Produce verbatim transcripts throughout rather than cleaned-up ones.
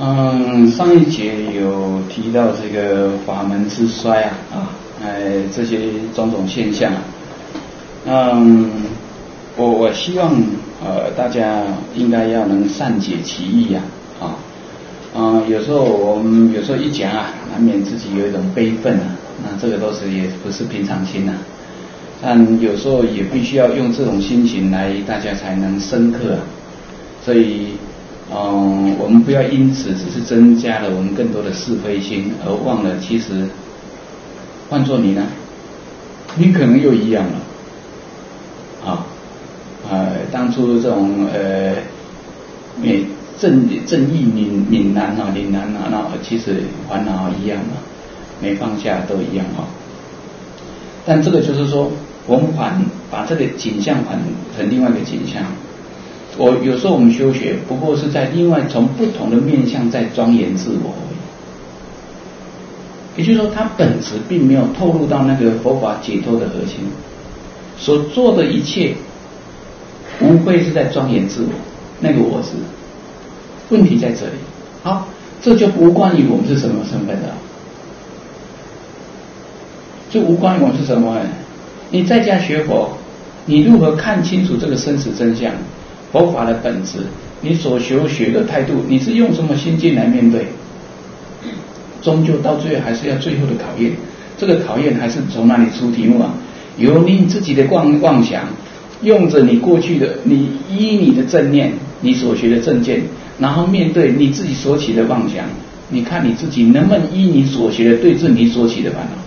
嗯，上一节有提到这个法门之衰啊，啊，哎，这些种种现象啊，嗯，我我希望呃大家应该要能善解其意啊，啊，嗯，有时候我们有时候一讲啊，难免自己有一种悲愤啊，那这个都是也不是平常心呐、啊，但有时候也必须要用这种心情来，大家才能深刻啊，所以。嗯，我们不要因此只是增加了我们更多的是非心，而忘了其实换做你呢，你可能又一样了啊，呃，当初这种呃，美正正义闽闽南啊岭南啊，那其实烦恼一样嘛，没放下都一样啊。但这个就是说，我们反把这个景象反成另外一个景象。我有时候我们修学不过是在另外从不同的面向在庄严自我而已，也就是说它本质并没有透露到那个佛法解脱的核心，所做的一切无非是在庄严自我，那个我是问题在这里。好，这就无关于我们是什么身份了，就无关于我们是什么人。你在家学佛，你如何看清楚这个生死真相？佛法的本质，你所修学的态度，你是用什么心境来面对？终究到最后还是要最后的考验。这个考验还是从哪里出题目啊？由你自己的妄妄想，用着你过去的，你依你的正念，你所学的正见，然后面对你自己所起的妄想，你看你自己能不能依你所学的对治你所起的烦恼？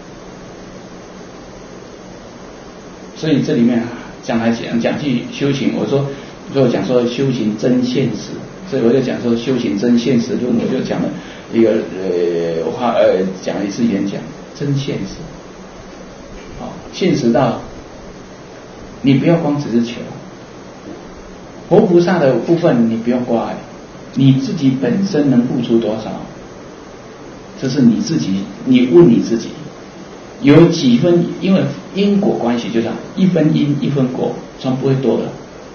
所以这里面讲来讲讲去修行，我说。所以我讲说修行真现实，所以我就讲说修行真现实论，我就讲了一个呃话呃讲了一次演讲，真现实，好、哦，现实到你不要光只是求，佛菩萨的部分你不用挂碍，你自己本身能付出多少，这是你自己，你问你自己，有几分，因为因果关系就这样，一分因一分果，从不会多的。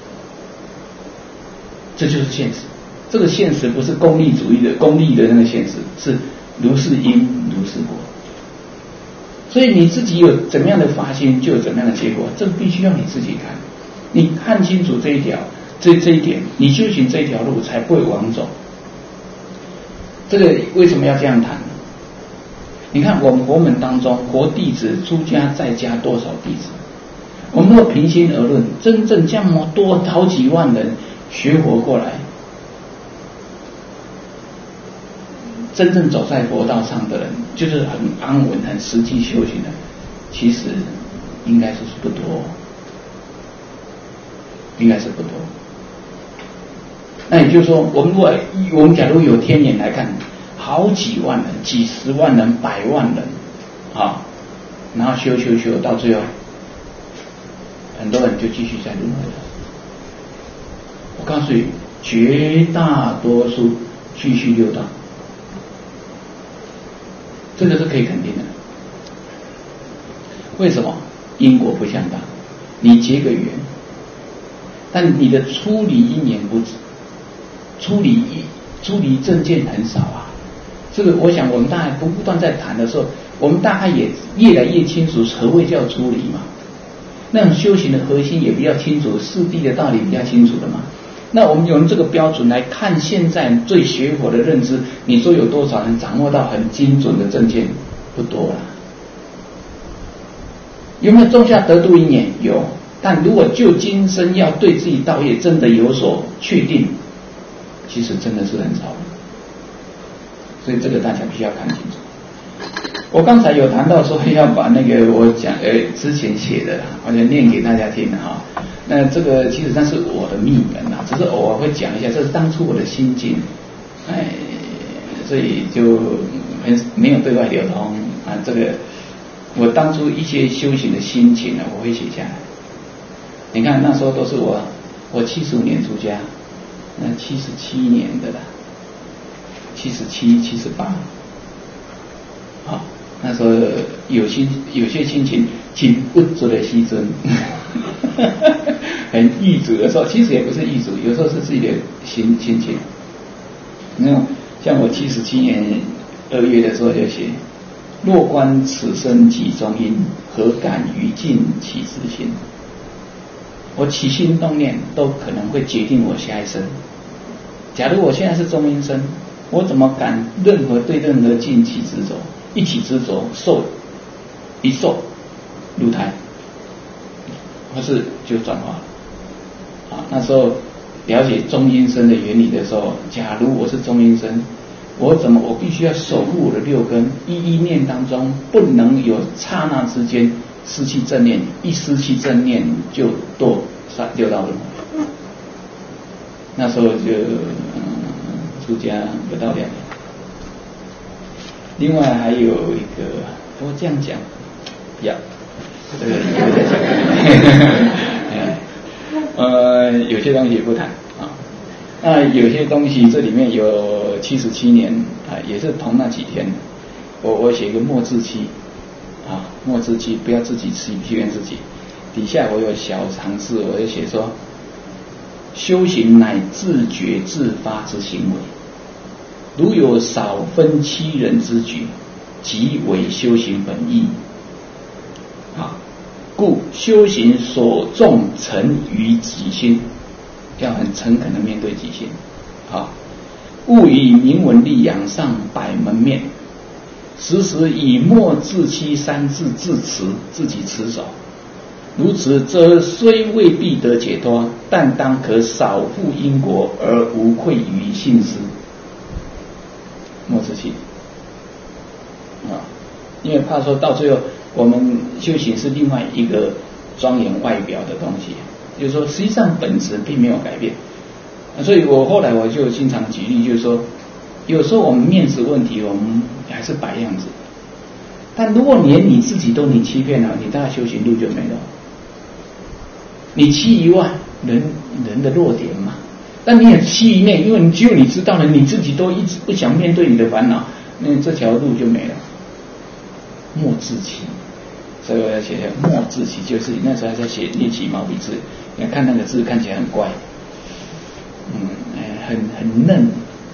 这就是现实，这个现实不是功利主义的功利的那个现实，是如是因如是果。所以你自己有怎么样的发心，就有怎么样的结果，这个必须要你自己看。你看清楚这一条，这这一点，你修行这条路才不会枉走。这个为什么要这样谈呢？你看我们佛门当中，佛弟子、出家、在家多少弟子？我们若平心而论，真正这么多好几万人。学佛过来，真正走在佛道上的人，就是很安稳、很实际修行的，其实应该说是不多，应该是不多。那也就是说，我们如果我们假如有天眼来看，好几万人、几十万人、百万人，啊，然后修修修到最后，很多人就继续在轮回了。我告诉你，绝大多数继续六道，这个是可以肯定的。为什么？因果不相当，你结个缘，但你的出离因缘不止，出离出离正见很少啊。这个我想我们大概不断在谈的时候，我们大概也越来越清楚何谓叫出离嘛。那种修行的核心也比较清楚，四谛的道理比较清楚的嘛。那我们用这个标准来看现在对学佛的认知，你说有多少人掌握到很精准的正见？不多了。有没有种下得度因缘？有，但如果就今生要对自己道业真的有所确定，其实真的是很少。所以这个大家必须要看清楚。我刚才有谈到说要把那个我讲呃之前写的，我就念给大家听哈。那这个其实那是我的秘闻啦，只是偶尔会讲一下，这是当初我的心境，哎，所以就没没有对外流通啊。这个我当初一些修行的心情呢，我会写下来。你看那时候都是我，我七十五年出家，那七十七年的啦，七十七、七十八，好。那时候有些有些心情挺不足的牺牲，很易主的时候，其实也不是易主，有时候是自己的心心情。那种像我七十七年二月的时候就写：若观此生即中因，何敢于尽其自心？我起心动念都可能会决定我下一生。假如我现在是中阴身，我怎么敢任何对任何尽起执着？一起执着，受一受入胎，或是就转化了。啊，那时候了解中阴身的原理的时候，假如我是中阴身，我怎么我必须要守护我的六根，一一念当中不能有刹那之间失去正念，一失去正念就堕六道轮回。那时候就嗯出家不到两年。另外还有一个，我这样讲，呀，这个以后再讲。呃，有些东西不谈啊。那有些东西这里面有七十七年啊，也是同那几天，我我写一个末自期啊，末自期不要自己欺骗自己。底下我有小尝试，我就写说，修行乃自觉自发之行为。如有少分欺人之举，即为修行本意。啊，故修行所重诚于己心，要很诚恳的面对己心。啊，勿以名闻利养上百门面，时时以莫自欺三字自持，自己持守。如此，则虽未必得解脱，但当可少负因果而无愧于信思。莫自欺啊，因为怕说到最后，我们修行是另外一个庄严外表的东西，就是说，实际上本质并没有改变。所以我后来我就经常举例，就是说，有时候我们面子问题，我们还是摆样子，但如果连你自己都能欺骗了，你大概修行路就没了。你欺一万人人的弱点嘛。但你也欺一面，因为你只有你知道了，你自己都一直不想面对你的烦恼，那这条路就没了。莫自欺，所以我要写莫自欺，就是那时候还在写练习毛笔字，你看那个字看起来很怪，嗯，很很嫩，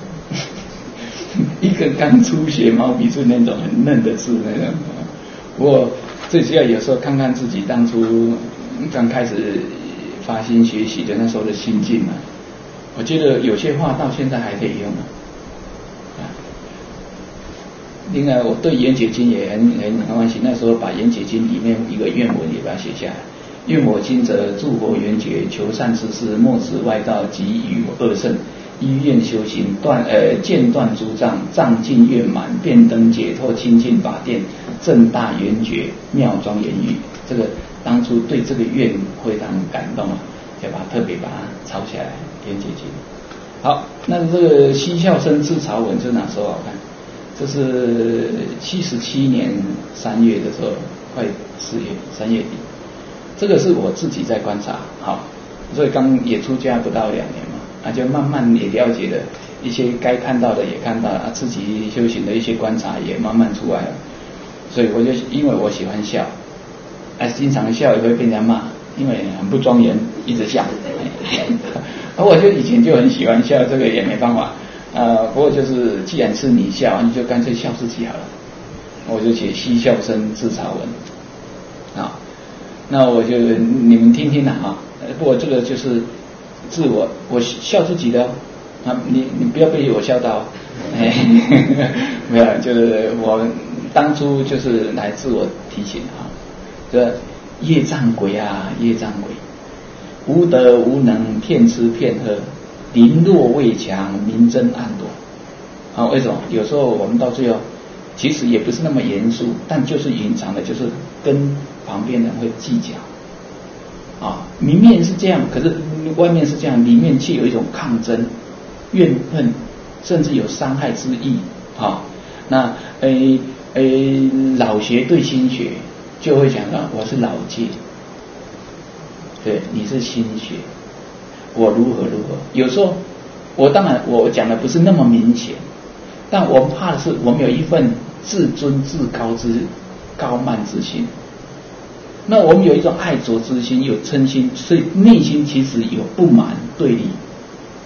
一个刚初学毛笔字那种很嫩的字那种。不过最主要有时候看看自己当初刚开始发心学习的那时候的心境啊。我觉得有些话到现在还可以用啊。另外，我对《圆觉经》也很很很欢喜。那时候把《圆觉经》里面一个愿文也把它写下来：愿我今者诸佛圆觉，求善知识，莫持外道及与恶圣，依愿修行，断呃间断诸障，障尽圆满，便登解脱清净法殿，正大圆觉，妙庄严语。这个当初对这个愿非常感动啊，就把特别把它抄下来。圆觉经。好，那这个西孝生自曹文是哪时候好看？这是七十七年三月的时候，快四月三月底。这个是我自己在观察，好，所以刚也出家不到两年嘛，啊，就慢慢也了解了一些该看到的也看到了，啊，自己修行的一些观察也慢慢出来了。所以我就因为我喜欢笑，啊，经常笑也会被人家骂，因为很不庄严，一直笑。而我就以前就很喜欢笑，这个也没办法，呃，不过就是既然是你笑，你就干脆笑自己好了。我就写西孝生自曹文，啊，那我就你们听听啦啊。不过这个就是自我，我笑自己的啊，你你不要被我笑到，哎，没有，就是我当初就是来自我提醒啊，这业障鬼啊，业障鬼。无德无能，骗吃骗喝，凌弱未强，明争暗夺。啊，为什么？有时候我们到最后，其实也不是那么严肃，但就是隐藏的，就是跟旁边人会计较。啊，明面是这样，可是外面是这样，里面却有一种抗争、怨恨，甚至有伤害之意。啊，那诶诶，老学对新学就会讲到，我是老戒。对，你是新学，我如何如何。有时候我当然我讲的不是那么明显，但我怕的是我们有一份自尊自高之高慢之心，那我们有一种爱着之心，有嗔心，所以内心其实有不满对立。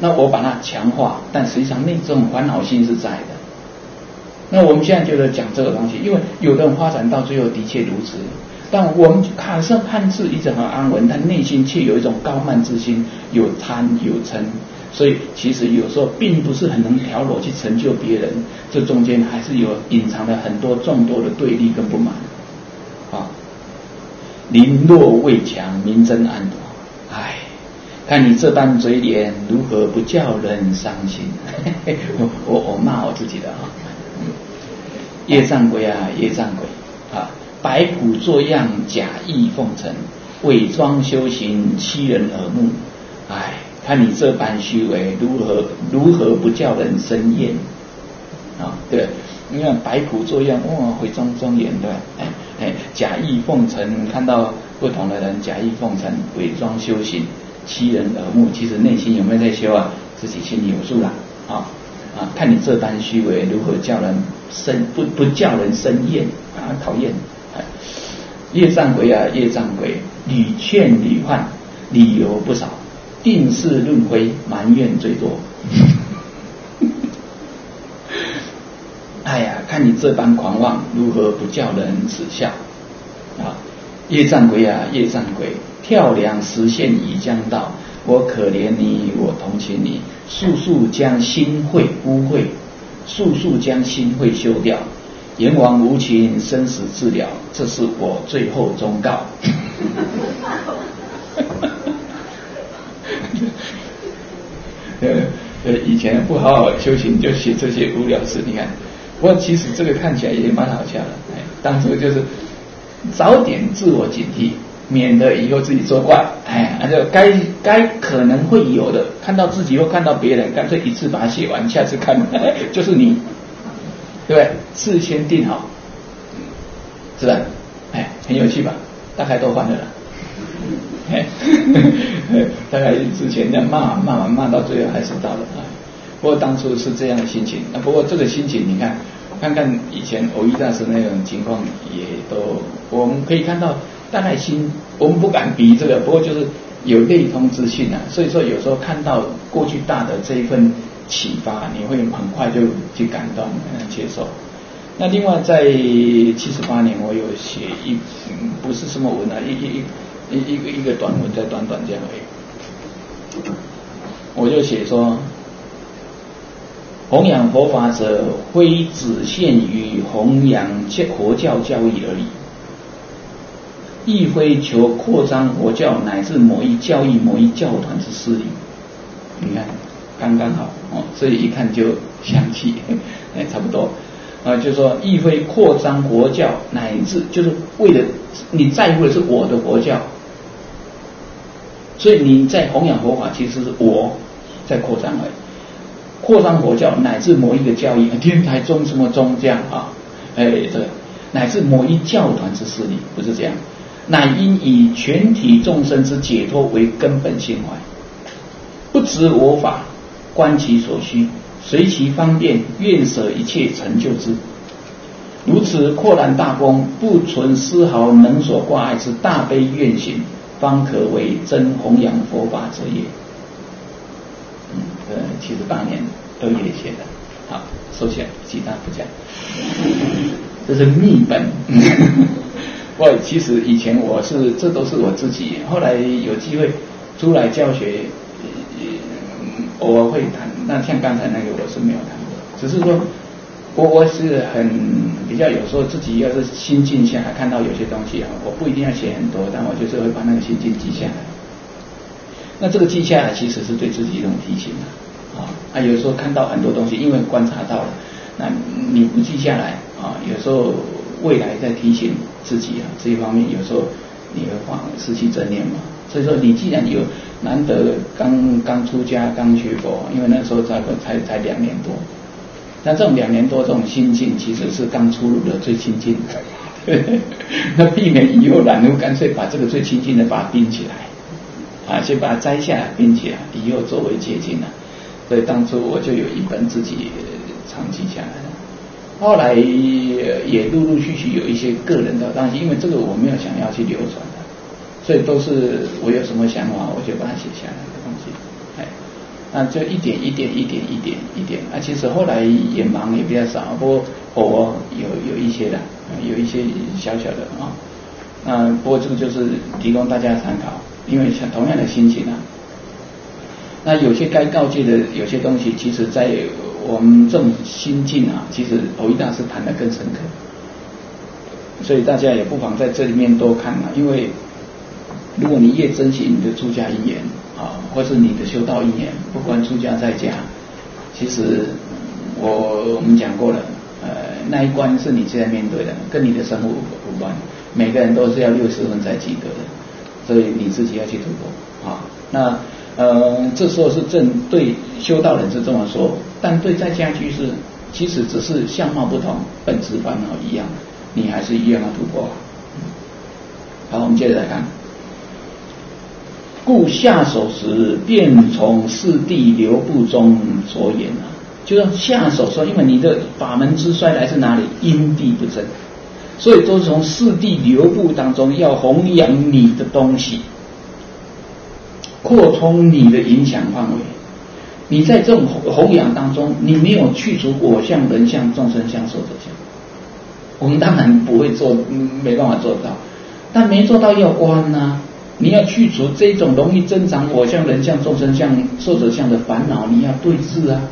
那我把它强化，但实际上那种烦恼心是在的。那我们现在就在讲这个东西，因为有的人发展到最后的确如此，但我们看似看似一直很安稳，但内心却有一种高慢之心，有贪有嗔，所以其实有时候并不是很能调柔去成就别人，这中间还是有隐藏了很多众多的对立跟不满啊。林若未强，明争暗夺，唉，看你这般嘴脸，如何不叫人伤心？我我我骂我自己的啊。业障鬼啊，业障鬼啊！摆谱作样，假意奉承，伪装修行，欺人耳目。唉，看你这般虚伪，如何如何不叫人生厌？啊，对，你看摆谱作样，哇，伪装庄严，对吧？哎哎，假意奉承，看到不同的人假意奉承，伪装修行，欺人耳目。其实内心有没有在修啊？自己心里有数啦，啊。啊，看你这般虚伪，如何叫人生不不叫人生厌啊？讨厌！哎，业障鬼啊，业障鬼，屡劝屡唤，理由不少，定是论回，埋怨最多。哎呀，看你这般狂妄，如何不叫人耻笑？啊，业障鬼啊，业障鬼，跳梁实现已将到。我可怜你，我同情你，速速将心秽污秽，速速将心秽修掉。阎王无情，生死治疗，这是我最后忠告。呃，以前不好好修行，就写这些无聊事。你看，不过其实这个看起来也蛮好笑的。哎，当初就是早点自我警惕。免得以后自己作怪，哎，就该该可能会有的，看到自己或看到别人，干脆一次把它写完，下次看就是你，对不对？事先定好，是吧？哎，很有趣吧？大概都换了啦，哎，大概之前这样骂骂完骂到最后还是到了啊。不过当初是这样的心情，那不过这个心情你看，看看以前藕益大师那种情况，也都我们可以看到。大概心，我们不敢比这个，不过就是有类通之性啊。所以说，有时候看到过去大的这一份启发，你会很快就去感动、嗯、接受。那另外，在七十八年，我有写一，嗯、不是什么文啊，一一一一个一个短文，在短短这样而已。我就写说，弘扬佛法者，非只限于弘扬佛教教义而已。亦非求扩张佛教乃至某一教义、某一教团之势力。你看，刚刚好哦，所以一看就相契，哎，差不多啊，就是说，亦非扩张佛教乃至，就是为了你在乎的是我的佛教，所以你在弘扬佛法，其实是我在扩张而已。扩张佛教乃至某一个教义，天台宗什么宗这样啊，哎，这个乃至某一教团之势力，不是这样。乃因以全体众生之解脱为根本心怀，不执我法，观其所需，随其方便，愿舍一切成就之。如此扩然大功，不存丝毫能所挂碍之大悲愿行，方可为真弘扬佛法者也。嗯，呃，七十八年都也写的，好，收起来，其他不讲。这是密本。我其实以前我是这都是我自己，后来有机会出来教学，偶尔会谈。那像刚才那个我是没有谈过，只是说我我是很比较有时候自己要是心静下来，看到有些东西啊，我不一定要写很多，但我就是会把那个心境记下来。那这个记下来其实是对自己一种提醒啊啊，有时候看到很多东西，因为观察到了，那你不记下来啊，有时候未来在提醒自己啊，这一方面有时候你会放失去正念嘛。所以说，你既然有难得刚刚出家刚学佛，因为那时候才才才两年多，那这种两年多这种心境，其实是刚出入的最亲近的。那避免以后染污，干脆把这个最亲近的把它冰起来，啊，先把它摘下来冰起来，以后作为结晶了。所以当初我就有一本自己长记下来了。后来也陆陆续续有一些个人的东西，因为这个我没有想要去流传的，所以都是我有什么想法我就把它写下来的东西。哎， 那就一点一点一点一点一点啊，其实后来也忙也比较少，不过偶尔有有一些的，有一些小小的啊。那不过这个就是提供大家参考，因为像同样的心情啊，那有些该告诫的有些东西，其实在我们这种心境啊，其实藕益大师谈得更深刻，所以大家也不妨在这里面多看啊，因为如果你越珍惜你的出家因缘啊，或是你的修道因缘，不管出家在家，其实我我们讲过了，呃，那一关是你现在面对的，跟你的生活无关。每个人都是要六十分才及格的，所以你自己要去突破啊。那呃，这时候是正对修道人是这么说，但对在家居士，其实只是相貌不同，本质烦恼一样，你还是一样要突破。好，我们接着来看。故下手时，便从四谛流布中着眼啊，就是下手说，因为你的法门之衰来自哪里？因地不正。所以都是从四谛流布当中要弘扬你的东西，扩充你的影响范围。你在这种弘扬当中，你没有去除我相、人相、众生相、寿者相，我们当然不会做，没办法做到，但没做到要关啊。你要去除这种容易增长我相、人相、众生相、寿者相的烦恼，你要对治啊。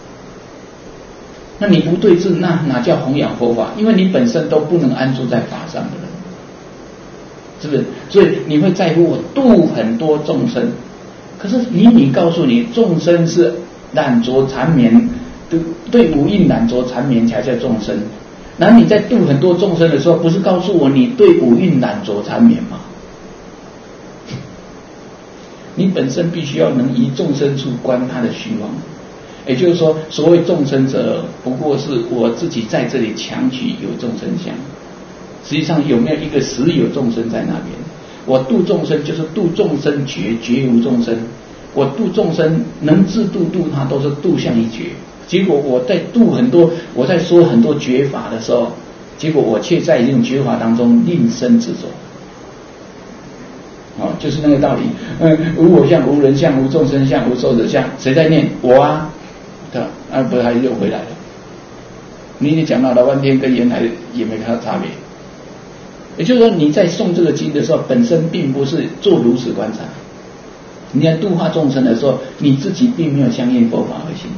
那你不对治，那哪叫弘扬佛法？因为你本身都不能安住在法上的人，是不是？所以你会在乎我度很多众生，可是明明告诉你，众生是染着缠绵，对对五蕴染着缠绵才叫众生。然后你在度很多众生的时候，不是告诉我你对五蕴染着缠绵吗？你本身必须要能以众生处观他的虚妄。也就是说，所谓众生者，不过是我自己在这里强取有众生相。实际上有没有一个实有众生在那边？我度众生就是度众生觉，觉无众生。我度众生能自度度他，都是度向一觉。结果我在度很多，我在说很多觉法的时候，结果我却在这种觉法当中令身自走。哦，就是那个道理。嗯，无我相、无人相、无众生相、无寿者相，谁在念？我啊。对吧？啊，不是，还又回来了。你你讲到老半天，跟原来也没啥差别。也就是说，你在诵这个经的时候，本身并不是做如此观察。你在度化众生的时候，你自己并没有相应佛法而行，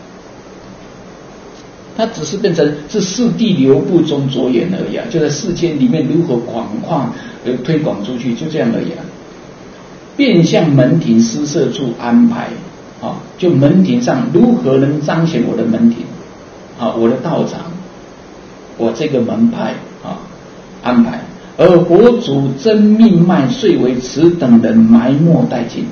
它只是变成是四谛流布中着眼而已啊，就在世间里面如何广泛呃推广出去，就这样而已啊。变相门庭施设处安排。啊，就门庭上如何能彰显我的门庭啊，我的道场，我这个门派啊安排，而佛祖真命脉遂为此等人埋没殆尽。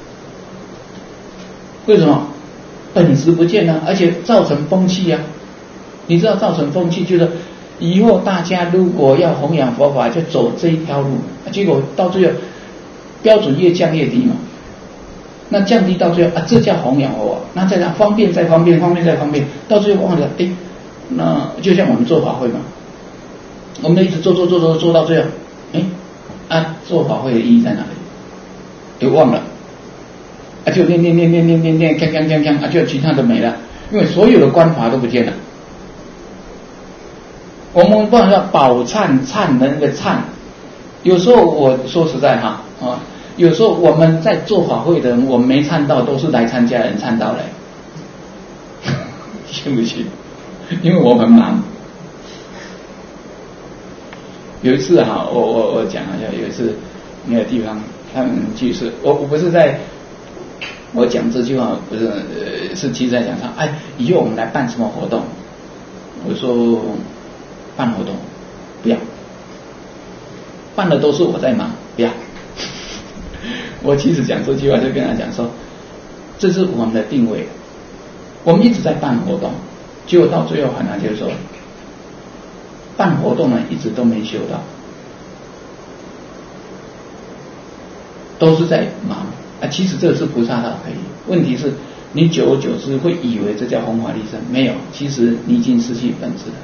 为什么？本质不见了，而且造成风气啊！你知道造成风气，就是以后大家如果要弘扬佛法，就走这一条路，结果到最后标准越降越低嘛。那降低到最后啊，这叫弘扬佛法。那再让方便再方便，方便再方便，到最后忘了，哎，那就像我们做法会嘛，我们一直做做做做做到最后，哎，啊，做法会的意义在哪里？就忘了，啊，就念念念念念念念，锵锵锵锵，啊，就其他的没了，因为所有的观法都不见了。我们不然要饱忏忏的那个忏，有时候我说实在哈啊。有时候我们在做法会的人，我们没参到，都是来参加人参到嘞，信不信？因为我很忙。有一次哈，我我我讲一下，有一次那个地方他们居士，我我不是在，我讲这句话不是，呃，是其实在讲上，哎，以后我们来办什么活动？我说办活动不要，办的都是我在忙，不要。我其实讲这句话就跟他讲说，这是我们的定位，我们一直在办活动，结果到最后反而就是说，办活动呢一直都没修到，都是在忙啊。其实这是菩萨道可以，问题是你久而久之会以为这叫弘法利生，没有，其实你已经失去本质了。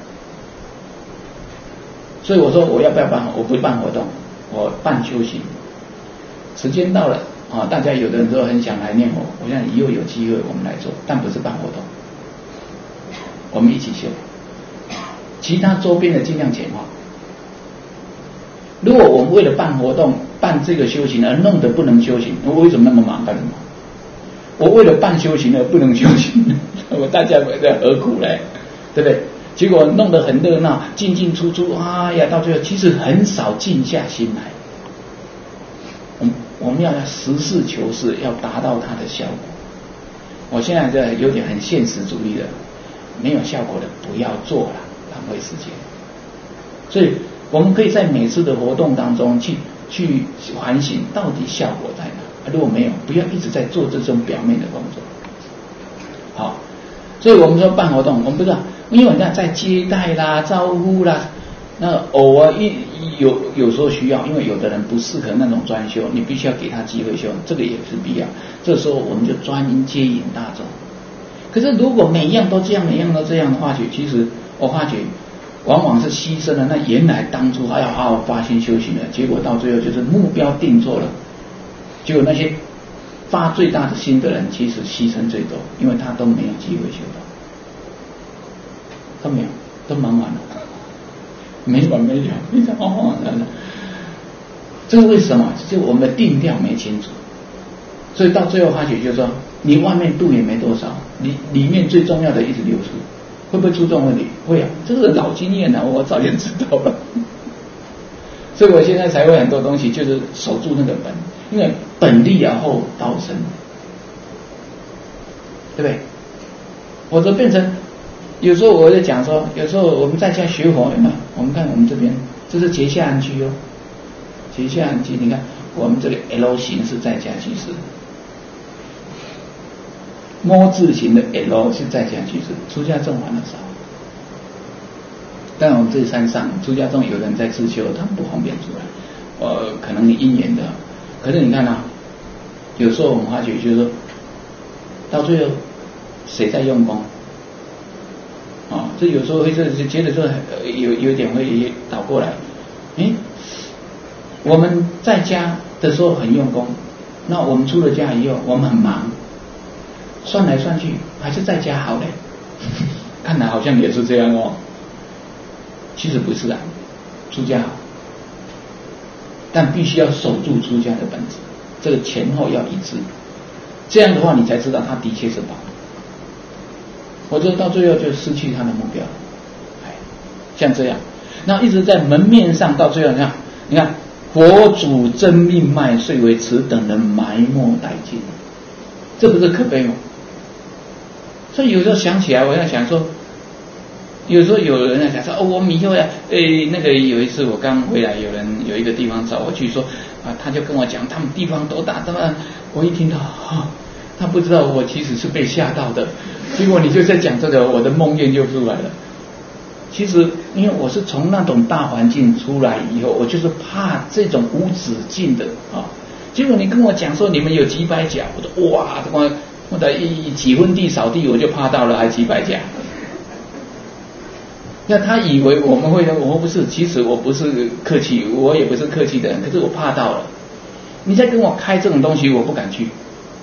所以我说我要不要办？我不办活动，我办修行。时间到了啊，大家有的人都很想来念佛，我想以后有机会我们来做，但不是办活动，我们一起修，其他周边的尽量简化。如果我们为了办活动、办这个修行而弄得不能修行，我为什么那么忙干什么？我为了办修行而不能修行，我大家何苦嘞？对不对？结果弄得很热闹，进进出出，哎呀，到最后其实很少静下心来。我们我们要实事求是，要达到它的效果。我现在这有点很现实主义的，没有效果的不要做了，浪费时间。所以我们可以在每次的活动当中去去反省，到底效果在哪？如果没有，不要一直在做这种表面的工作。好，所以我们说办活动，我们不知道，因为你看在接待啦、招呼啦，那偶尔一有有时候需要，因为有的人不适合那种专修，你必须要给他机会修，这个也是必要。这时候我们就专心接引大众。可是如果每样都这样，每样都这样的话，其实我发觉往往是牺牲了那原来当初还要好好发心修行的，结果到最后就是目标定错了，结果那些发最大的心的人，其实牺牲最多，因为他都没有机会修到，都没有，都忙完了，没完没了，非常慌慌张张。这是为什么？就是我们的定调没清楚，所以到最后发觉就是说，你外面度也没多少，里里面最重要的一直流出，会不会出这种问题？会啊，这是老经验了、啊，我早就知道了。所以我现在才会很多东西就是守住那个本，因为本立而后道生，对不对？我都变成有时候我在讲说，有时候我们在家学佛，有没有？我们看我们这边，这是结下安居哦，结下安居，你看我们这里 L 型是在家居士，摸字形的 L 是在家居士，出家众玩的少。但我们这山上出家众有人在自修，他们不方便出来，呃，可能你因缘的。可是你看啊，有时候我们发觉就是说，到最后谁在用功？啊，这有时候会这觉得说有有一点会倒过来，诶，我们在家的时候很用功，那我们出了家以后，我们很忙，算来算去还是在家好嘞，看来好像也是这样哦。其实不是啊，出家好，但必须要守住出家的本质，这个前后要一致，这样的话你才知道他的确是宝。我觉得到最后就失去他的目标，哎，像这样，那一直在门面上，到最后你看，你看佛祖真命脉，遂为此等人埋没殆尽，这不是可悲吗？所以有时候想起来，我要想说。有时候有人在讲说哦，我们以后呀，诶，那个有一次我刚回来，有人有一个地方找我去说啊，他就跟我讲他们地方多大，他们我一听到啊，他不知道我其实是被吓到的，结果你就在讲这个，我的梦魇就出来了。其实因为我是从那种大环境出来以后，我就是怕这种无止境的啊。结果你跟我讲说你们有几百甲，我说哇，我我的一几分地扫地我就怕到了，还几百甲。那他以为我们会，我不是，其实我不是客气，我也不是客气的人，可是我怕到了。你再跟我开这种东西，我不敢去。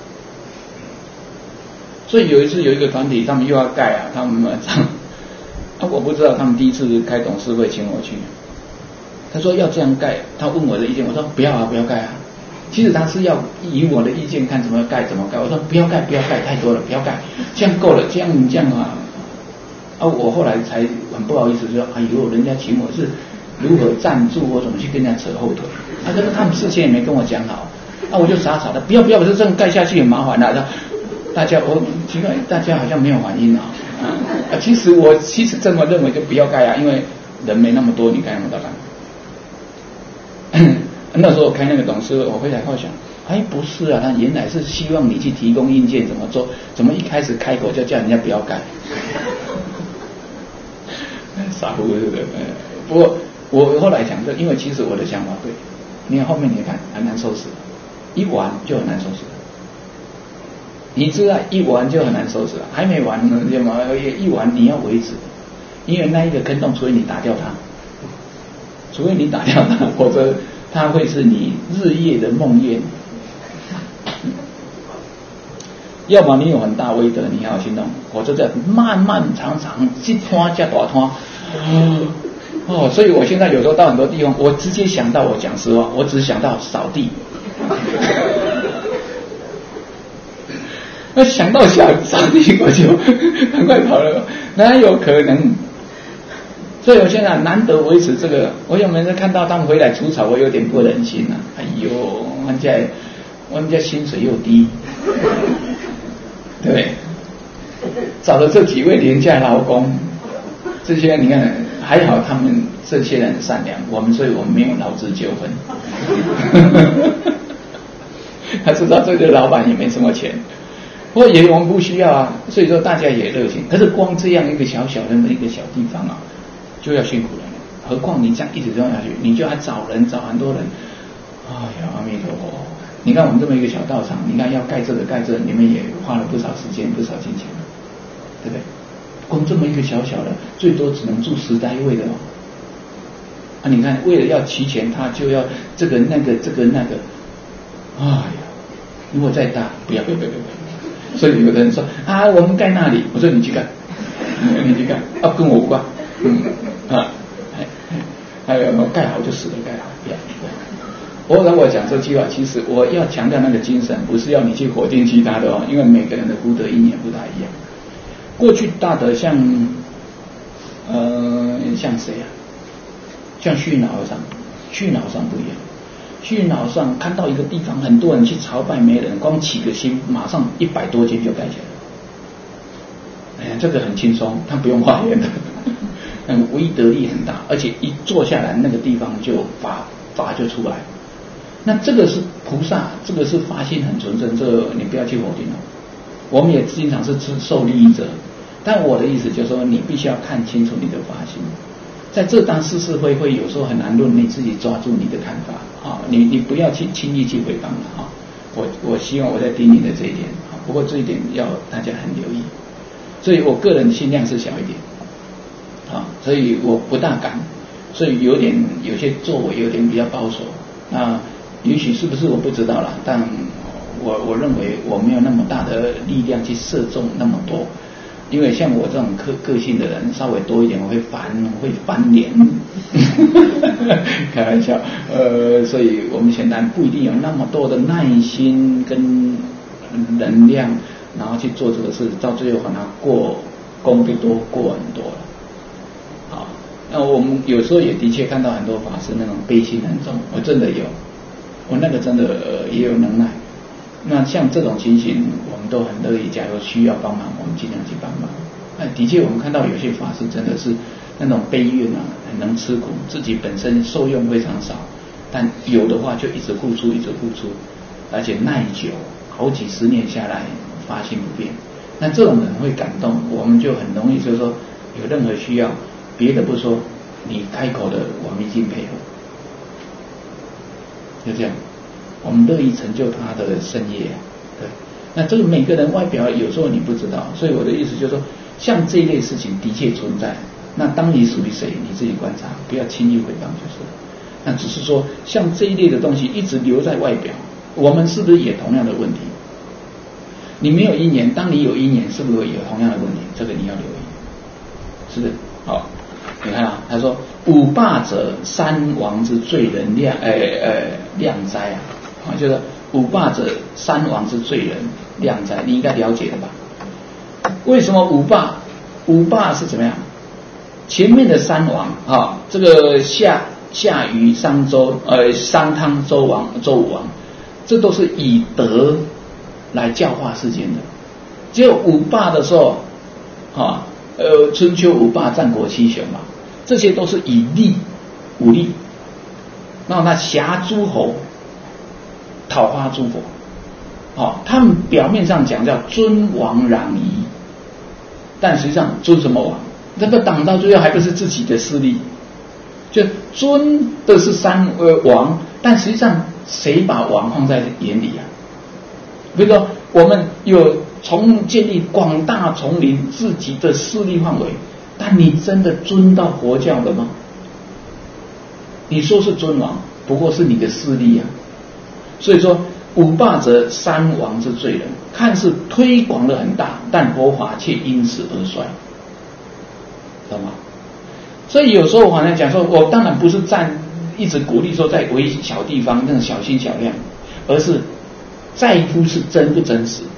所以有一次有一个团体，他们又要盖啊，他们啊，我不知道他们第一次开董事会请我去，他说要这样盖，他问我的意见，我说不要啊，不要盖啊。其实他是要以我的意见看怎么盖怎么盖，我说不要盖，不要盖，太多了，不要盖，这样够了，这样这样啊。啊，我后来才很不好意思说，哎呦，人家请我是如何赞助或怎么去跟人家扯后腿，啊，可是他们事先也没跟我讲好，啊，我就傻傻的，不要不要，我就这样盖下去很麻烦的、啊，大家我奇怪，大家好像没有反应啊，啊，其实我其实这么认为就不要盖啊，因为人没那么多，你盖那么大干嘛？那时候我开那个董事会，我回来后想，哎，不是啊，他原来是希望你去提供意见怎么做，怎么一开始开口就叫人家不要盖？傻乎乎的，不过我后来讲说，因为其实我的想法对，你看后面你看很难收拾，一完就很难收拾，你知道一完就很难收拾了，还没完呢，对吗？一完你要维持，因为那一个坑洞，除非你打掉它，除非你打掉它，否则它会是你日夜的梦魇。 要么你有很大威德，你要去弄，我就在漫漫长长一摊加大摊。哦，所以我现在有时候到很多地方，我直接想到，我讲实话，我只想到扫地。那想到想扫地，我就很快跑了，哪有可能？所以我现在难得维持这个，我有没有看到他们回来除草，我有点不忍心啊！哎呦，我们家我们家薪水又低，对，找了这几位廉价劳工，这些你看还好，他们这些人善良，我们所以我们没有劳资纠纷。他知道这个老板也没什么钱。不过也我们不需要啊，所以说大家也热情。可是光这样一个小小的一个小地方啊，就要辛苦人了。何况你这样一直这样下去，你就要找人，找很多人。哎呀，阿弥陀佛！你看我们这么一个小道场，你看要盖这个盖这个，你们也花了不少时间、不少金钱，对不对？光这么一个小小的，最多只能住十单位的哦。啊，你看为了要齐全，他就要这个那个这个那个。哎呀，如果再大，不要不要不要不要。所以有的人说啊，我们盖那里，我说你去盖，你去盖，啊，跟我无关，嗯啊，还有盖好就死了，盖好不要。我让我讲这句话，其实我要强调那个精神，不是要你去否定其他的哦，因为每个人的福德因缘不大一样。过去大德像呃像谁啊？像虚脑上，虚脑上不一样。去脑上看到一个地方，很多人去朝拜没人，光起个心，马上一百多间就盖起来了。哎呀，这个很轻松，他不用花钱的，嗯，威德力很大，而且一坐下来，那个地方就法法就出来。那这个是菩萨，这个是发心很纯正，这个你不要去否定哦。我们也经常是受利益者，但我的意思就是说，你必须要看清楚你的发心。在这当是是非非，有时候很难论，你自己抓住你的看法啊，你你不要去轻易去诽谤了啊。我我希望我在叮咛的这一点啊，不过这一点要大家很留意。所以我个人心量是小一点啊，所以我不大敢，所以有点有些作为有点比较保守。那也许是不是我不知道了，但我我认为我没有那么大的力量去射中那么多。因为像我这种个个性的人，稍微多一点，我会烦，会翻脸，开玩笑。呃，所以我们显然不一定有那么多的耐心跟能量，然后去做这个事，到最后反而过功不多，过很多了。好，那我们有时候也的确看到很多法师那种悲心很重，我真的有，我那个真的、呃、也有能耐。那像这种情形，我们都很乐意。假如需要帮忙，我们尽量去帮忙。那的确，我们看到有些法师真的是那种悲怨啊，很能吃苦，自己本身受用非常少，但有的话就一直付出，一直付出，而且耐久，好几十年下来发心不变。那这种人会感动，我们就很容易就是说，有任何需要，别的不说，你开口的，我们一定配合，就这样。我们乐意成就他的圣业，对。那这个每个人外表有时候你不知道，所以我的意思就是说，像这一类事情的确存在。那当你属于谁，你自己观察，不要轻易诽谤就是了。那只是说，像这一类的东西一直留在外表，我们是不是也同样的问题？你没有因缘，当你有因缘，是不是有同样的问题？这个你要留意，是不是？好，你看啊，他说五霸者，三王之罪人量，呃呃量灾啊。啊，就是五霸者，三王之罪人，量灾，你应该了解的吧？为什么五霸？五霸是怎么样？前面的三王啊，这个夏夏禹、商周、呃商汤、周王、周武王，这都是以德来教化世间的。只有五霸的时候，啊，呃，春秋五霸、战国七雄嘛，这些都是以力武力，那那辖诸侯。讨伐诸佛，哦，他们表面上讲叫尊王攘夷，但实际上尊什么王？这个党到最后还不是自己的势力，就尊的是三呃王，但实际上谁把王放在眼里啊？比如说我们有从建立广大丛林自己的势力范围，但你真的尊到佛教的吗？你说是尊王，不过是你的势力啊。所以说， 五霸者三王之罪人，看似推广的很大，但佛法却因此而衰，懂吗？所以有时候我好像讲说，我当然不是站一直鼓励说在微小地方那种小心小量，而是在乎是真不真实。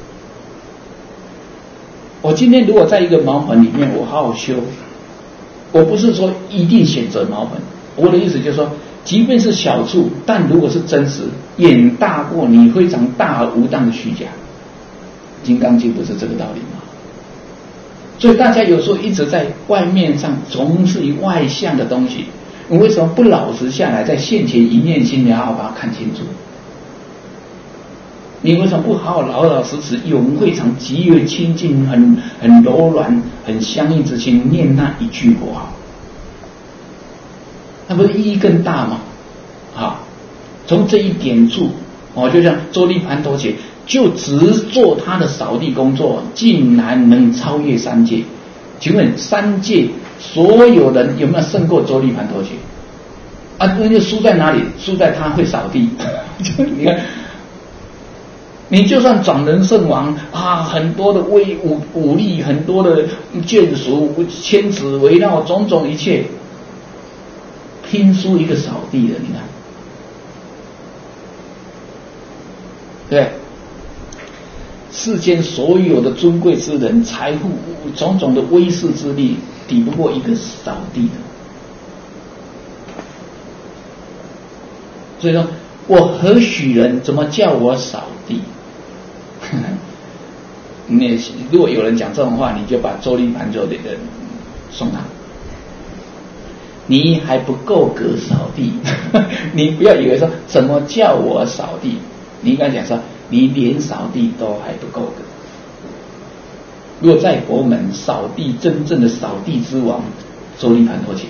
我今天如果在一个茅棚里面，我好好修，我不是说一定选择茅棚，我的意思就是说，即便是小处，但如果是真实，远大过你非常大而无当的虚假。金刚经不是这个道理吗？所以大家有时候一直在外面上从事于外向的东西，你为什么不老实下来，在现前一念心，你好好把它看清楚？你为什么不好好老老实实用非常极为亲近、很很柔软、很相应之心念那一句佛号？那不是意义更大吗？啊，从这一点处，哦，就像周利盘陀伽，就只做他的扫地工作，竟然能超越三界。请问三界所有人有没有胜过周利盘陀伽？啊，那就输在哪里？输在他会扫地。你看。你就算转人圣王啊，很多的威武武力，很多的眷属、千子围绕，种种一切，拼输一个扫地的，你看，对，世间所有的尊贵之人、财富、种种的威势之力，抵不过一个扫地的。所以说，我何许人？怎么叫我扫地？你如果有人讲这种话，你就把周利盘陀伽的人送他。你还不够格扫地，你不要以为说怎么叫我扫地，你应该讲说你连扫地都还不够格。如果在佛门扫地，真正的扫地之王周利盘陀伽，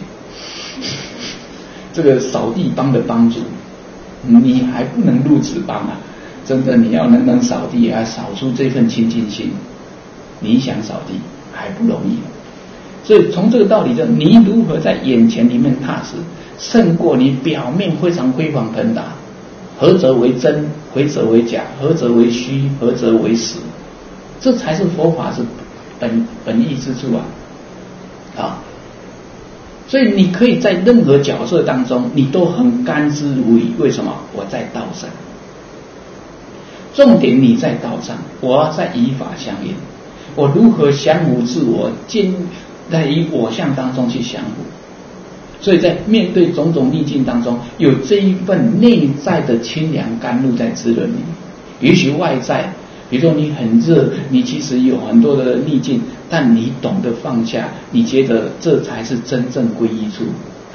这个扫地帮的帮主，你还不能入此帮啊！真的，你要能能扫地，要扫出这份清净心，你想扫地还不容易。所以从这个道理上，你如何在眼前里面踏实，胜过你表面非常辉煌腾达。何则为真？何则为假？何则为虚？何则为实？这才是佛法是本本意之处啊！啊，所以你可以在任何角色当中，你都很甘之如饴。为什么？我在道上。重点你在道上，我要在以法相应，我如何降伏自我，兼在以我相当中去降伏。所以在面对种种逆境当中，有这一份内在的清凉甘露在滋润你。也许外在，比如说你很热，你其实有很多的逆境，但你懂得放下，你觉得这才是真正归依处。哎，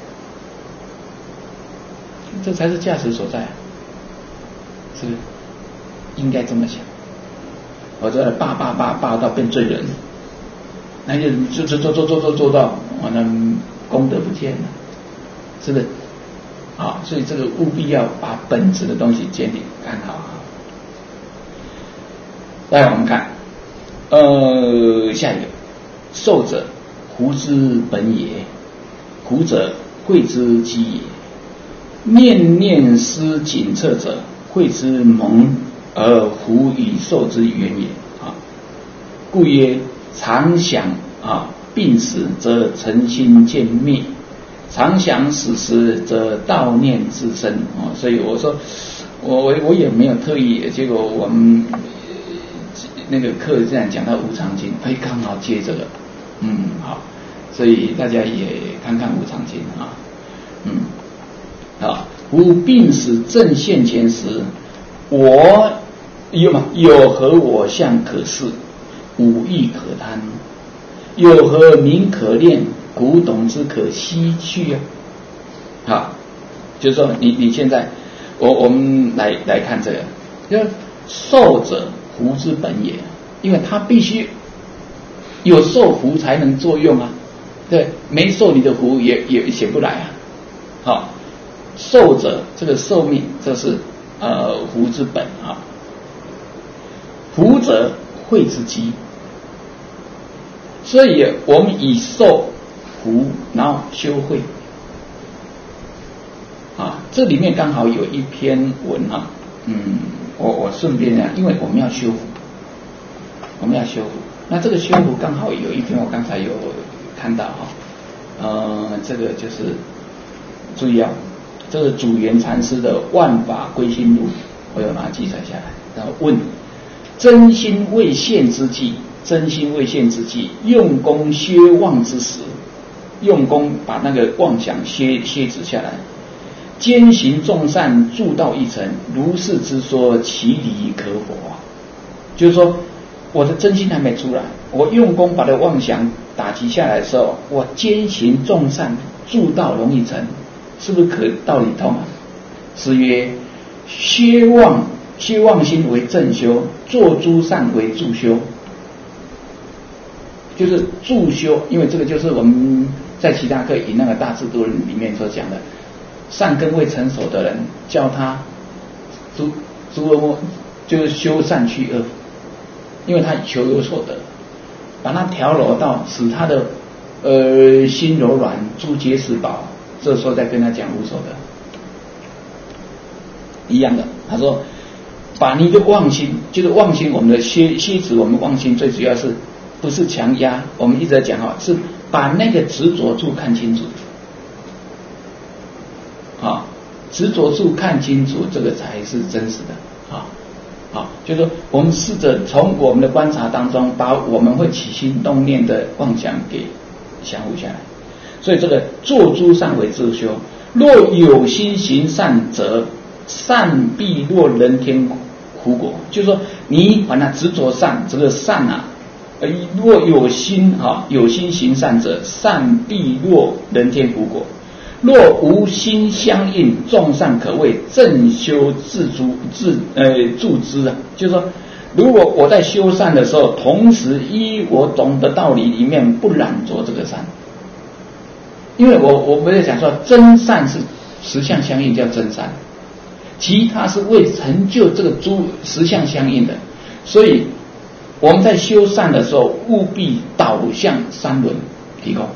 这才是价值所在，是不是？应该这么想。我这霸霸霸霸到变罪人，那就就做做做做做到，我那功德不见了，是不是？好，所以这个务必要把本质的东西建立看好。来，我们看，呃，下一个，寿者，胡之本也；苦者，贵之基也。念念思谨测者，慧之蒙。而胡与寿之源也啊，故曰常想啊，病死则诚心见灭，常想死时则悼念自身啊。所以我说，我我我也没有特意，结果我们那个课这样讲到无常经，哎，刚好接这个，嗯，好，所以大家也看看无常经啊，嗯，啊，吾病死正现前时，我。有嘛？有何我相可视，无欲可贪；有何名可恋，古董之可惜去啊！好，就是说你你现在，我我们来来看这个，就是受者胡之本也，因为它必须有受胡才能作用啊，对，没受你的胡也也写不来啊。好，受者这个寿命，这是呃胡之本啊。福者慧之基，所以我们以受福，然后修慧啊。这里面刚好有一篇文啊， 嗯，我我顺便啊，因为我们要修复，我们要修复。那这个修复刚好有一篇我刚才有看到哈，呃，这个就是注意啊，这个祖元禅师的《万法归心录》，我有把它记载下来。然后问：真心未现之际，真心未现之际，用功削妄之时，用功把那个妄想削削止下来。兼行众善，助道一成，如是之说，其理可否啊？就是说，我的真心还没出来，我用功把这妄想打击下来的时候，我兼行众善，助道容易成，是不是可道理通啊？诗曰：削妄削妄心为正修，做诸善为助修。就是助修，因为这个就是我们在其他课以那个大智度论里面所讲的。善根未成熟的人，叫他诸诸恶就是修善去恶，因为他求有所得，把他调柔到使他的呃心柔软，诸结实宝，这时候再跟他讲无所得，一样的。他说，把你的妄心，就是妄心，我们的蝎蝎子，我们妄心最主要是不是强压，我们一直在讲哈，是把那个执着处看清楚。啊，执着处看清楚，这个才是真实的啊！啊，就是说，我们试着从我们的观察当中，把我们会起心动念的妄想给降服下来。所以，这个做诸善为自修。若有心行善者，善必落人天苦果。就是说，你把它执着善，这个善啊，呃，若有心啊，有心行善者，善必落人天苦果。若无心相应，众善可谓正修自助自呃助之啊。就是说，如果我在修善的时候，同时依我懂的道理里面不染着这个善，因为我我不是讲说真善是实相相应叫真善，其他是为成就这个诸实相相应的，所以我们在修善的时候，务必导向三轮提供。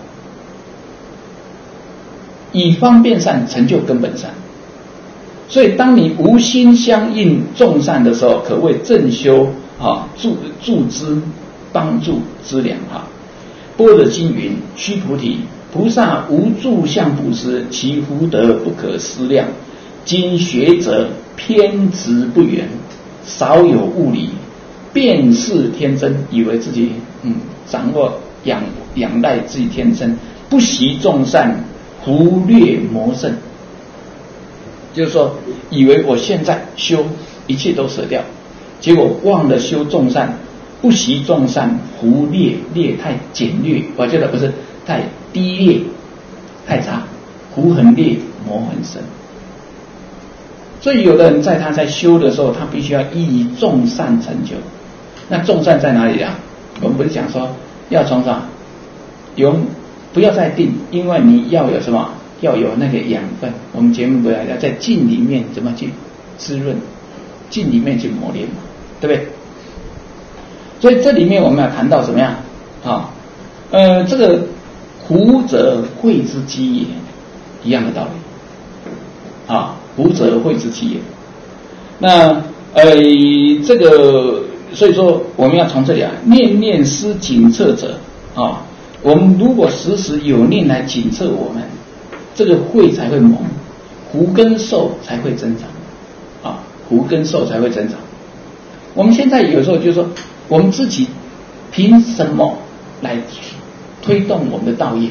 以方便善成就根本善，所以当你无心相应众善的时候，可谓正修啊，助助之，帮助资粮啊。般若经云：须菩提，菩萨无住相布施，其福德不可思量。今学者偏执不圆，少有悟理，便是天真，以为自己嗯掌握仰仰赖自己天真，不习众善。忽略魔圣，就是说，以为我现在修一切都舍掉，结果忘了修众善，不习众善，忽略劣太简略，我觉得不是太低劣，太差，忽很劣，魔很深。所以有的人在他在修的时候，他必须要依众善成就。那众善在哪里啊？我们不是讲说要从啥有。不要再定，因为你要有什么？要有那个养分。我们节目不要要在静里面怎么去滋润，静里面去磨练嘛，对不对？所以这里面我们要谈到什么样啊？呃，这个胡者慧之基也，一样的道理啊。胡者慧之基也。那呃，这个所以说我们要从这里啊，念念思警测者啊。我们如果时时有念来警测我们，这个慧才会萌，胡跟受才会增长啊，胡跟受才会增长。我们现在有时候就说，我们自己凭什么来推动我们的道业？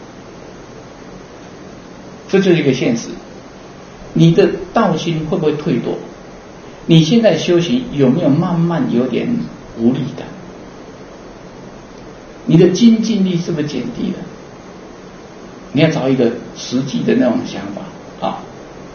这就是一个现实。你的道心会不会退堕？你现在修行有没有慢慢有点无力感？你的精进力是不是减低了？你要找一个实际的那种想法啊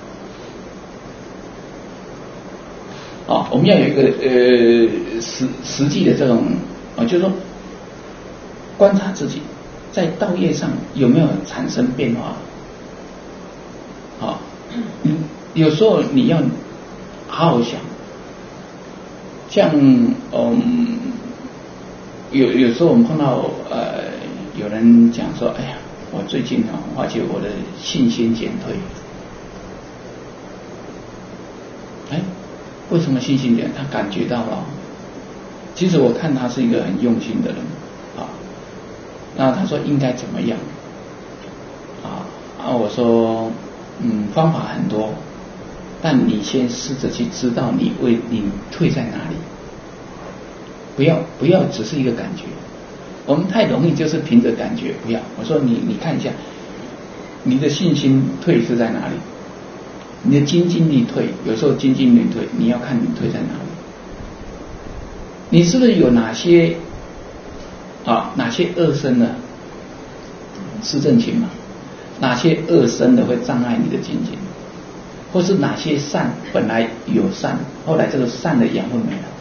啊！我们要有一个呃实实际的这种啊，就是说观察自己在道业上有没有产生变化啊？嗯，有时候你要好好想，像嗯。有有时候我们碰到呃有人讲说，哎呀，我最近啊发觉我的信心减退，哎， 为什么信心点？他感觉到了。其实我看他是一个很用心的人啊。那他说应该怎么样？啊啊，我说嗯，方法很多，但你先试着去知道你为你退在哪里。不要不要只是一个感觉，我们太容易就是凭着感觉。不要，我说你你看一下，你的信心退是在哪里？你的精进力退，有时候精进力退，你要看你退在哪里。你是不是有哪些啊哪些恶生呢？是正情嘛？哪些恶生的会障碍你的精进？或是哪些善本来有善，后来这个善的养分没了？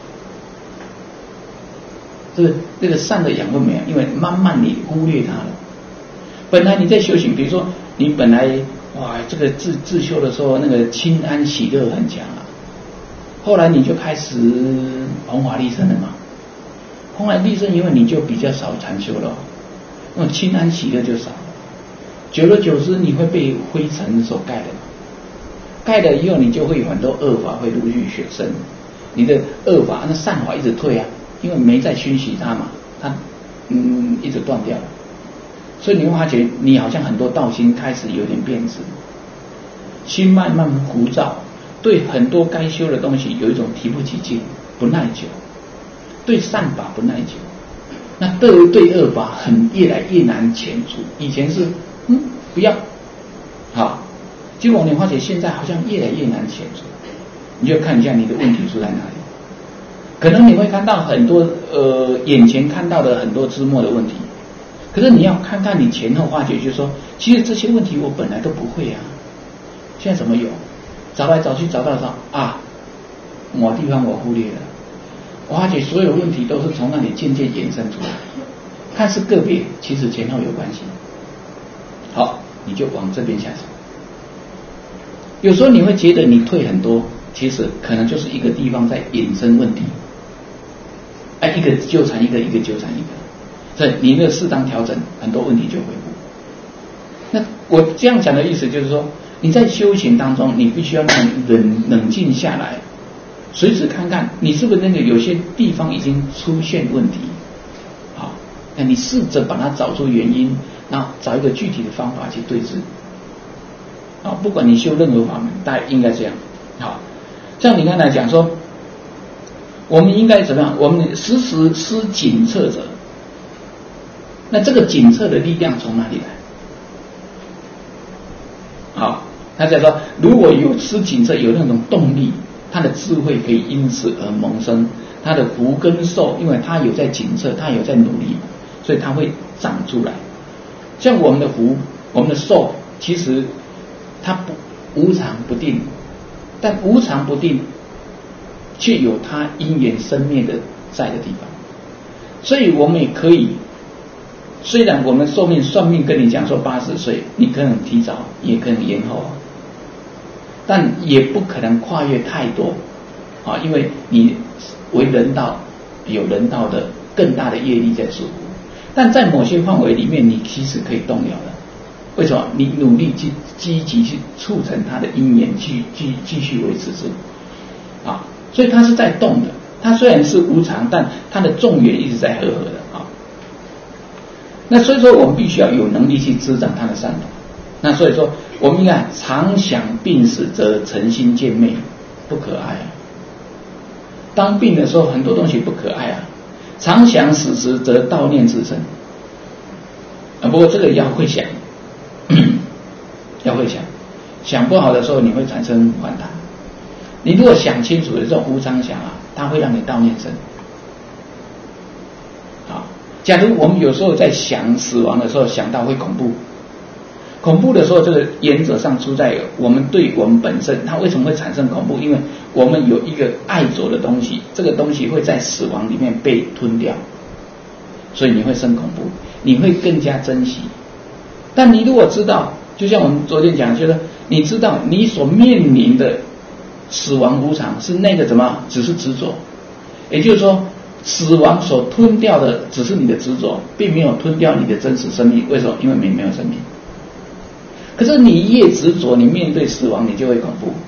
这个这个善的养分没有，因为慢慢你忽略它了。本来你在修行，比如说你本来哇，这个自自修的时候，那个清安喜乐很强啊，后来你就开始弘法利生了嘛。弘法利生以后，你就比较少禅修了，那种清安喜乐就少了。久而久之，你会被灰尘所盖了嘛。盖了以后，你就会有很多恶法会陆续显生，你的恶法那善法一直退啊。因为没在熏习它嘛，它嗯一直断掉了，所以你会发觉你好像很多道心开始有点变质，心慢慢浮躁，对很多该修的东西有一种提不起劲，不耐久，对善法不耐久，那对对恶法很越来越难前除。以前是嗯不要，好，结果你发觉现在好像越来越难前除，你就看一下你的问题出在哪里。可能你会看到很多呃眼前看到的很多枝末的问题，可是你要看看你前后发觉，就是说其实这些问题我本来都不会啊，现在怎么有？找来找去找到找啊，某地方我忽略了，我发觉所有问题都是从那里渐渐衍生出来，看似个别，其实前后有关系。好，你就往这边下手。有时候你会觉得你退很多，其实可能就是一个地方在衍生问题。哎，一个纠缠一个，一个纠缠一个，所以你那个适当调整，很多问题就恢复。那我这样讲的意思就是说，你在修行当中，你必须要冷冷静下来，随时看看你是不是那个有些地方已经出现问题，好，那你试着把它找出原因，然后找一个具体的方法去对治。啊，不管你修任何法门，大概应该这样。好，像你刚才讲说。我们应该怎么样？我们时时施警策者，那这个警策的力量从哪里来？好，他在说，如果有施警策，有那种动力，他的智慧可以因此而萌生，他的福跟寿，因为他有在警策，他有在努力，所以他会长出来。像我们的福，我们的寿，其实它不无常不定，但无常不定。却有它因缘生灭的在的地方，所以我们也可以，虽然我们寿命算命跟你讲说八十岁，你可能提早，也可能延后，但也不可能跨越太多啊，因为你为人道，有人道的更大的业力在束缚，但在某些范围里面，你其实可以动摇的。为什么？你努力去积极去促成它的因缘，去继继续维持住啊。所以它是在动的，它虽然是无常，但它的众缘一直在和合的啊。那所以说，我们必须要有能力去滋长它的善法。那所以说，我们应该常想病死则诚心见昧，不可爱啊。当病的时候，很多东西不可爱啊。常想死时则悼念自身啊。不过这个要会想，要会想，想不好的时候，你会产生反弹。你如果想清楚的这种无常想啊，它会让你悼念生。好，假如我们有时候在想死亡的时候想到会恐怖，恐怖的时候，这个原则上出在我们对我们本身，它为什么会产生恐怖？因为我们有一个爱着的东西，这个东西会在死亡里面被吞掉，所以你会生恐怖，你会更加珍惜。但你如果知道，就像我们昨天讲，就是你知道你所面临的死亡无常是那个怎么，只是执着，也就是说，死亡所吞掉的只是你的执着，并没有吞掉你的真实生命。为什么？因为你没有生命。可是你越执着，你面对死亡你就会恐怖，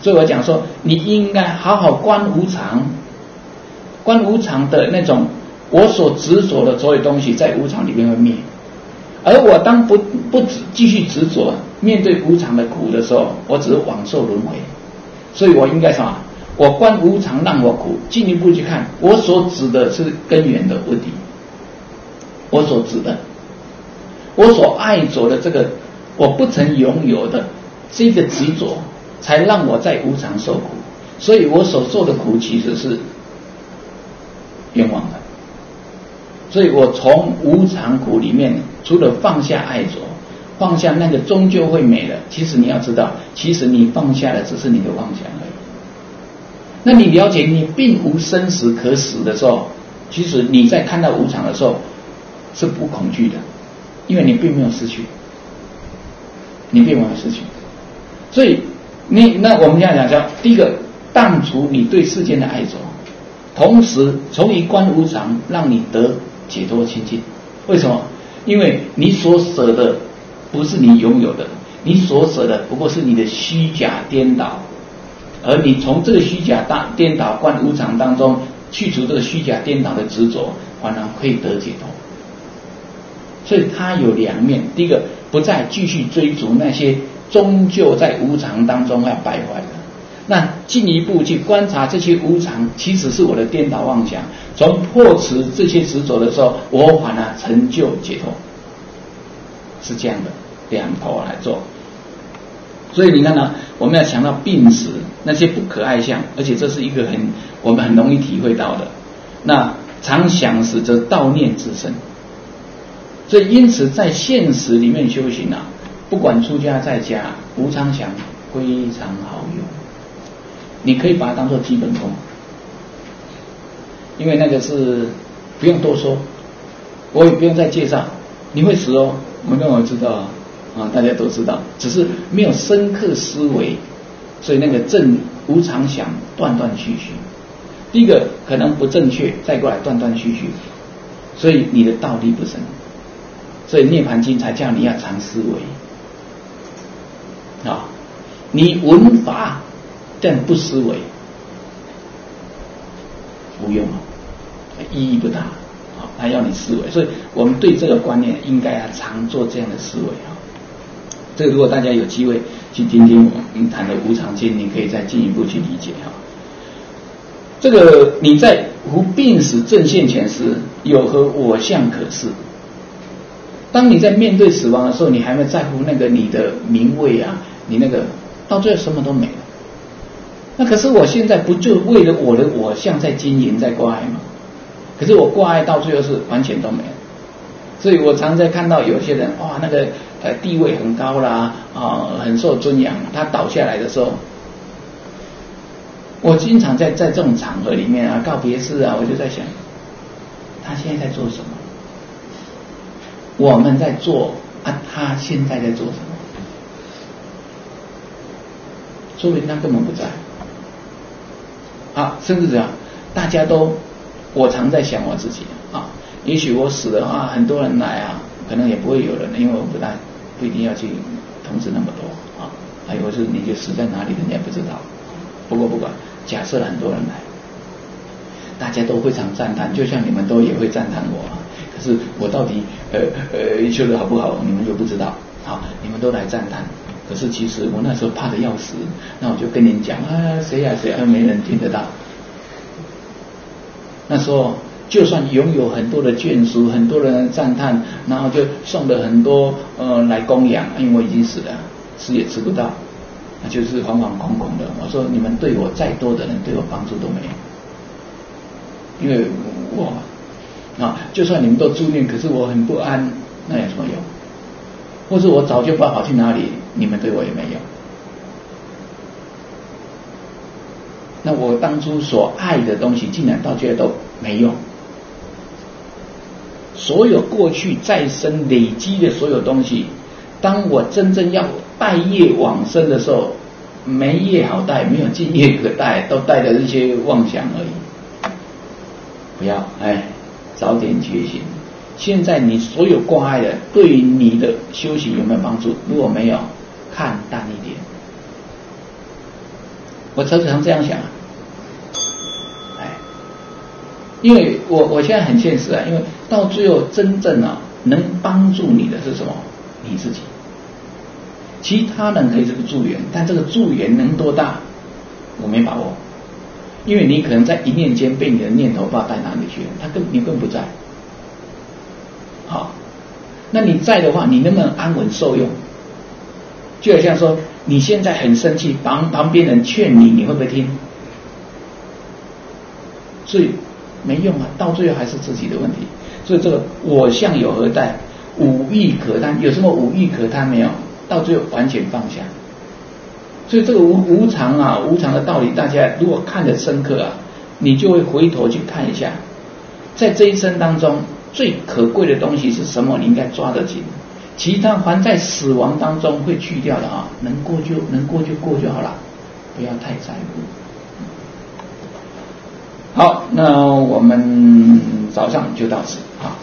所以我讲说，你应该好好观无常，观无常的那种我所执着的所有东西，在无常里面会灭。而我当不不继续执着，面对无常的苦的时候，我只是往受轮回。所以我应该什么？我观无常让我苦，进一步去看我所指的是根源的问题，我所指的，我所爱着的这个我不曾拥有的这个执着，才让我在无常受苦。所以我所受的苦其实是冤枉的。所以我从无常苦里面，除了放下爱着，放下那个终究会没的，其实你要知道，其实你放下的只是你的妄想而已。那你了解你并无生死可死的时候，其实你在看到无常的时候是不恐惧的，因为你并没有失去，你并没有失去。所以你那我们现在讲讲，第一个荡除你对世间的爱着，同时从一观无常，让你得解脱清净。为什么？因为你所舍的不是你拥有的，你所舍的不过是你的虚假颠倒，而你从这个虚假颠倒观无常当中去除这个虚假颠倒的执着，反而可以得解脱。所以它有两面，第一个不再继续追逐那些终究在无常当中要败坏的，那进一步去观察这些无常其实是我的颠倒妄想，从破除这些执着的时候，我反而成就解脱，是这样的，两头来做。所以你看呢，我们要想到病死那些不可爱相，而且这是一个很我们很容易体会到的。那常想死则悼念自身，所以因此在现实里面修行啊，不管出家在家，无常想非常好用。你可以把它当作基本功，因为那个是不用多说，我也不用再介绍。你会死哦，我们我知道啊。啊，大家都知道，只是没有深刻思维，所以那个正无常想断断续续。第一个可能不正确，再过来断断续续，所以你的道力不深。所以涅槃经才叫你要常思维啊，你闻法但不思维，无用啊，意义不大啊，他要你思维。所以我们对这个观念应该要常做这样的思维啊。这个如果大家有机会去听听我们谈的无常经，你可以再进一步去理解哈。这个你在无病死正现前时，有何我相可视？当你在面对死亡的时候，你还会在乎那个你的名位啊，你那个到最后什么都没了。那可是我现在不就为了我的我相在经营在挂碍吗？可是我挂碍到最后是完全都没了。所以我常在看到有些人哇，那个呃地位很高啦，啊、呃、很受尊仰，他倒下来的时候，我经常在在这种场合里面啊，告别式啊，我就在想，他现在在做什么？我们在做啊，他现在在做什么？说明他根本不在。啊，甚至这样，大家都，我常在想我自己啊。也许我死了啊，很多人来啊，可能也不会有人，因为我不但不一定要去通知那么多啊。还有是你就死在哪里，人家不知道。不过不管，假设很多人来，大家都非常赞叹，就像你们都也会赞叹我啊。可是我到底呃呃修得好不好，你们又不知道。好，你们都来赞叹，可是其实我那时候怕得要死，那我就跟你讲啊，谁呀谁呀，没人听得到。那时候。就算拥有很多的眷属，很多人赞叹，然后就送了很多呃来供养，因为我已经死了，吃也吃不到，那就是惶惶恐恐的。我说你们对我再多的人对我帮助都没有，因为我啊，就算你们都助念，可是我很不安，那有什么用？或者我早就不知道跑去哪里，你们对我也没有。那我当初所爱的东西，竟然到最后都没用。所有过去再生累积的所有东西，当我真正要带业往生的时候，没业好带，没有尽业可带，都带着一些妄想而已。不要，哎，早点觉醒。现在你所有挂碍的，对你的修行有没有帮助？如果没有，看淡一点。 我常常这样想啊，哎，因为我我现在很现实啊，因为到最后真正啊能帮助你的是什么？你自己。其他人可以这个助缘，但这个助缘能多大，我没把握，因为你可能在一念间被你的念头不知道带哪里去了，他更你更不在。好，那你在的话，你能不能安稳受用？就好像说你现在很生气，旁旁边人劝你，你会不会听？所以没用啊，到最后还是自己的问题。所以这个我相有何待，无欲可贪，有什么无欲可贪没有？到最后完全放下。所以这个无无常啊，无常的道理，大家如果看得深刻啊，你就会回头去看一下，在这一生当中最可贵的东西是什么？你应该抓得紧。其他凡在死亡当中会去掉的啊，能过就能过就过就好了，不要太在乎。好，那我们早上就到此啊。